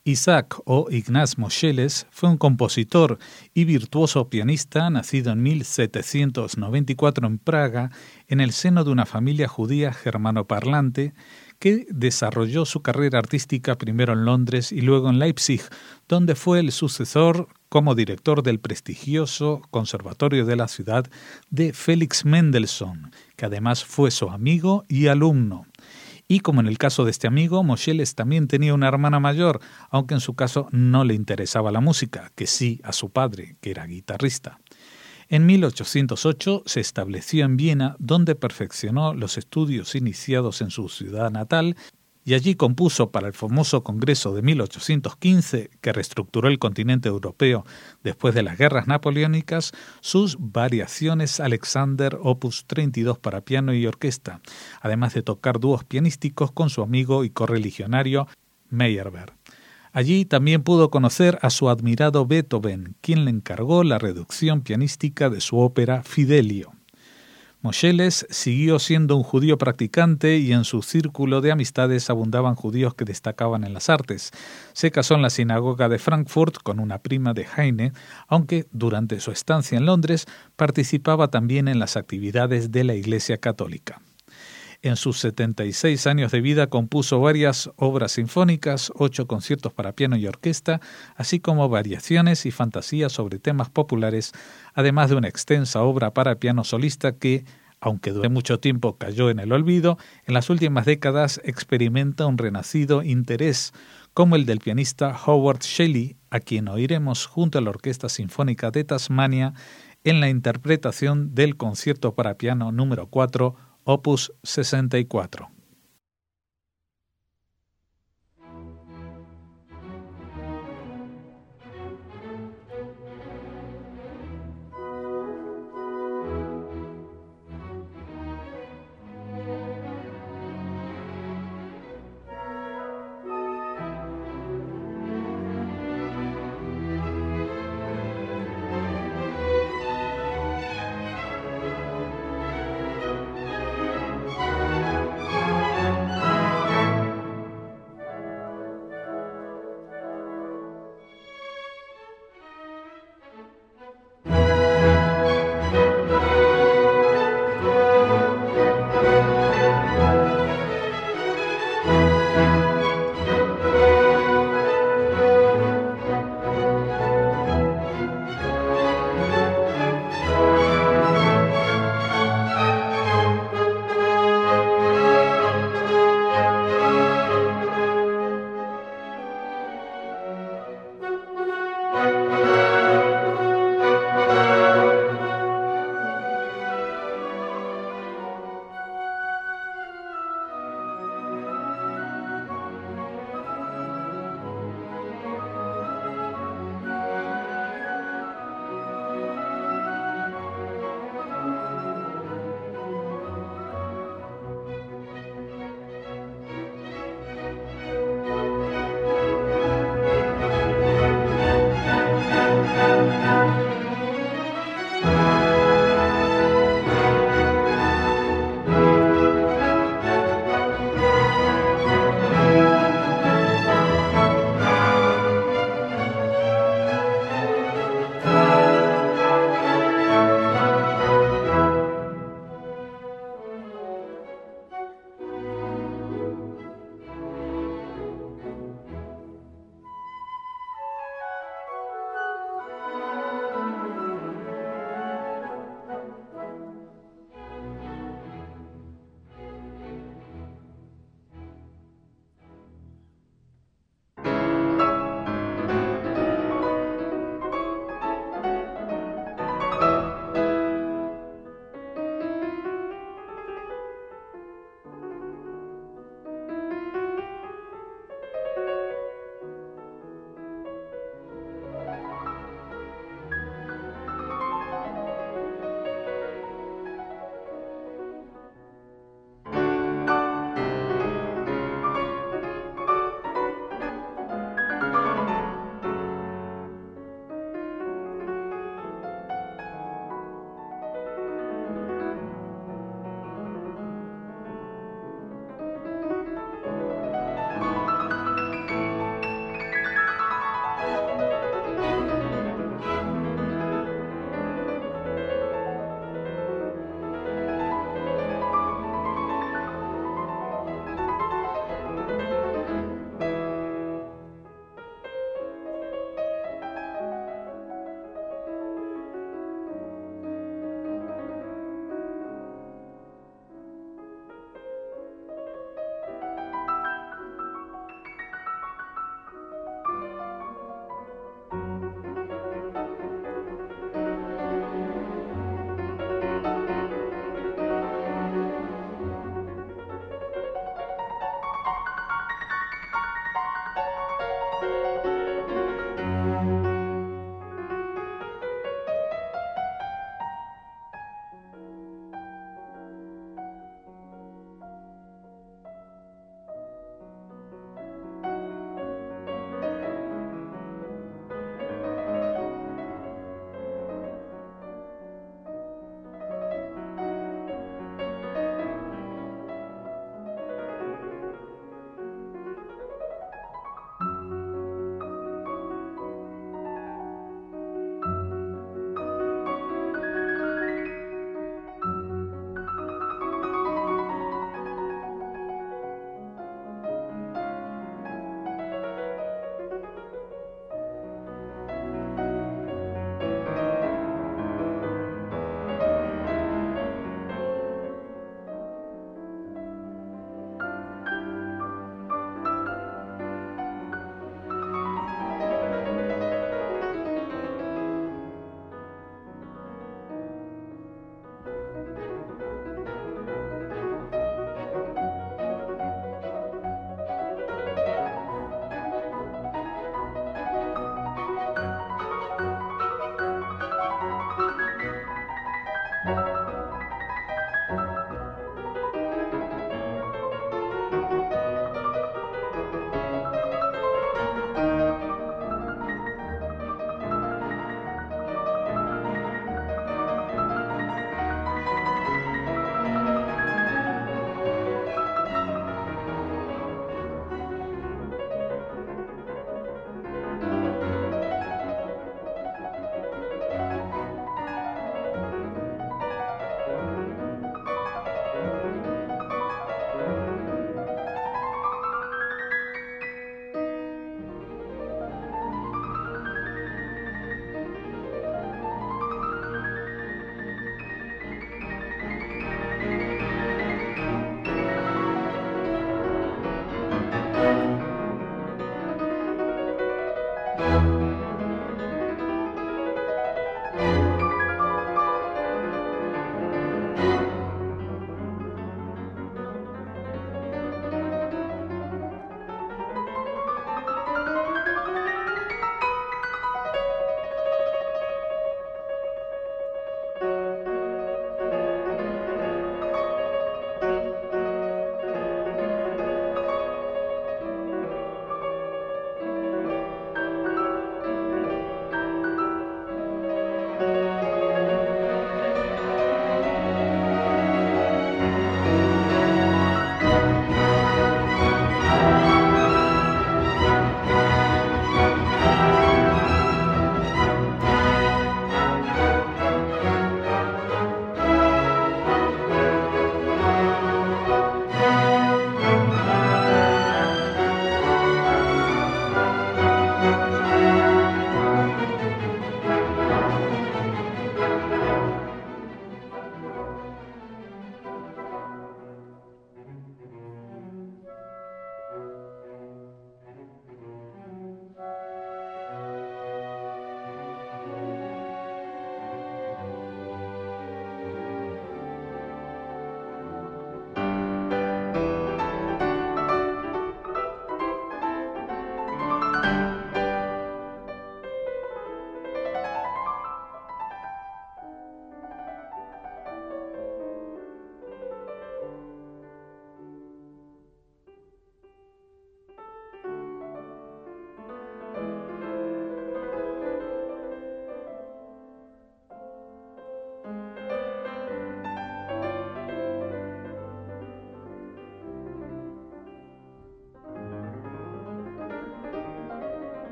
Isaac o Ignaz Moscheles fue un compositor y virtuoso pianista nacido en 1794 en Praga, en el seno de una familia judía germanoparlante que desarrolló su carrera artística primero en Londres y luego en Leipzig, donde fue el sucesor como director del prestigioso conservatorio de la ciudad de Felix Mendelssohn, que además fue su amigo y alumno. Y como en el caso de este amigo, Moscheles también tenía una hermana mayor, aunque en su caso no le interesaba la música, que sí a su padre, que era guitarrista. En 1808 se estableció en Viena, donde perfeccionó los estudios iniciados en su ciudad natal, y allí compuso para el famoso Congreso de 1815, que reestructuró el continente europeo después de las guerras napoleónicas, sus variaciones Alexander opus 32 para piano y orquesta, además de tocar dúos pianísticos con su amigo y correligionario Meyerbeer. Allí también pudo conocer a su admirado Beethoven, quien le encargó la reducción pianística de su ópera Fidelio. Moscheles siguió siendo un judío practicante y en su círculo de amistades abundaban judíos que destacaban en las artes. Se casó en la sinagoga de Frankfurt con una prima de Heine, aunque durante su estancia en Londres participaba también en las actividades de la Iglesia Católica. En sus 76 años de vida compuso varias obras sinfónicas, 8 conciertos para piano y orquesta, así como variaciones y fantasías sobre temas populares, además de una extensa obra para piano solista que, aunque durante mucho tiempo cayó en el olvido, en las últimas décadas experimenta un renacido interés, como el del pianista Howard Shelley, a quien oiremos junto a la Orquesta Sinfónica de Tasmania en la interpretación del concierto para piano número 4, Opus 64.